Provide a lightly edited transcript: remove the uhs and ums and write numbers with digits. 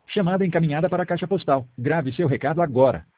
Chamada encaminhada para a caixa postal. Grave seu recado agora.